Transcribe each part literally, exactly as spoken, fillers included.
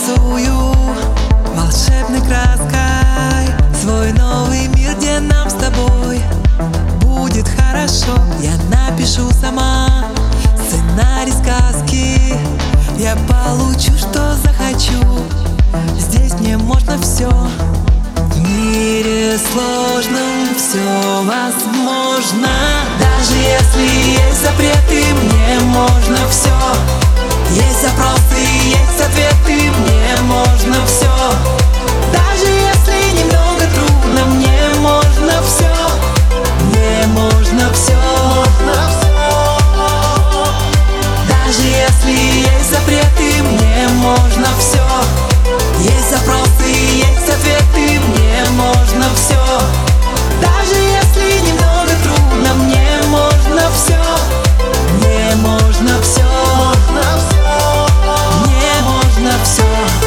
рисую волшебной краской свой новый мир, где нам с тобой будет хорошо. Я напишу сама сценарий сказки, я получу, что захочу. Здесь мне можно все, в мире сложном все возможно. Даже если есть запреты, мне можно все. Есть запросы, есть ответы, мне можно все. Даже если немного трудно, мне можно все. Мне можно все. Даже если есть запреты, мне можно все. Есть запросы, есть ответы, мне можно все. Даже если немного трудно, мне можно все. Мне можно все. Мне можно все.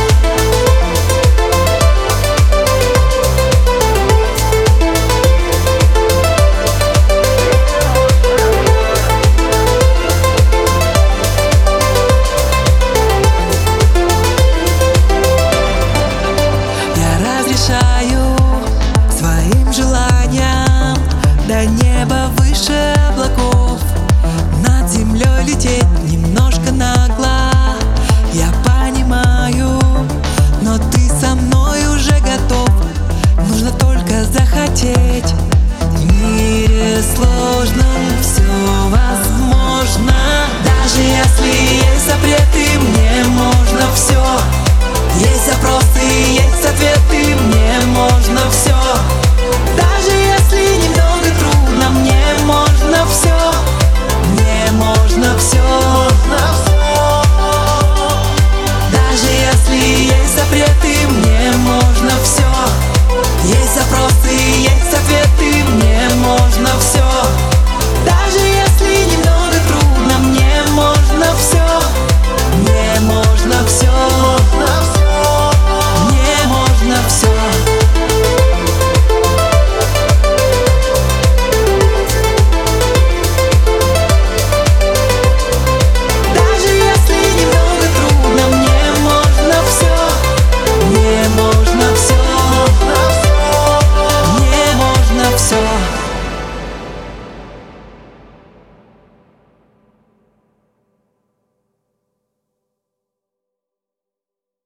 Своим желаниям до неба выше облаков, над землей лететь немножко нагло, я понимаю, но ты со мной уже готов. Нужно только захотеть.